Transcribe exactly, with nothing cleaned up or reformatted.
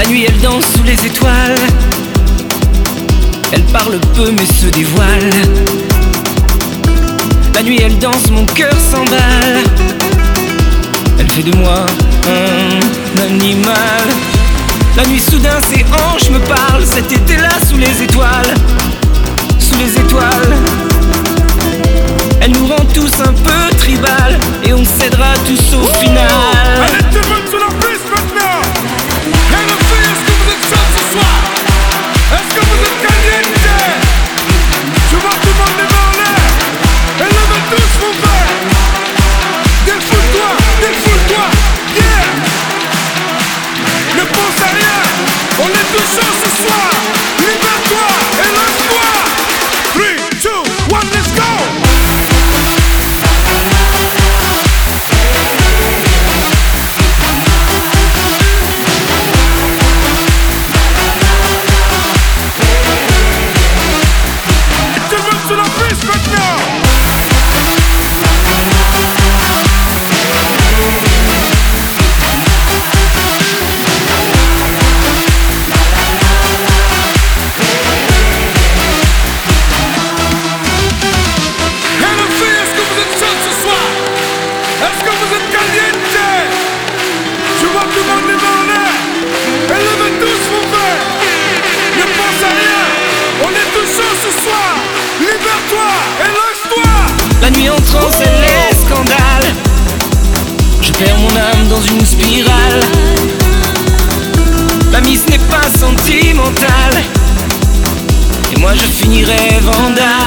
La nuit elle danse sous les étoiles. Elle parle peu mais se dévoile. La nuit elle danse, mon cœur s'emballe. Elle fait de moi un animal. La nuit soudain ses hanches me parlent. Cet été-là sous les étoiles. Sous les étoiles. Elle nous rend tous un peu tribal. Et on cédera tous au final. Allez tout le monde sur la piste maintenant. Et le filles, est-ce que vous êtes chauds ce soir? Est-ce que vous êtes caliente? Je vois tout le monde les mains en l'air. Et levez tous vos verres. Défoule-toi, défoule-toi, yeah. Ne pense à rien. On est tous chauds ce soir. Libère-toi et lance-toi. three, two, one, let's go. Sur la piste maintenant. Et les filles, est-ce que vous êtes chauds ce soir? Est-ce que vous êtes caliente? Je vois tout le monde les mains en l'air. Et levez tous vos verres. Ne pense à rien. On est tous chauds ce soir. Libère-toi et lance-toi. La nuit en transe, elle est scandale. Je perds mon âme dans une spirale. La mise n'est pas sentimentale. Et moi je finirai vandale.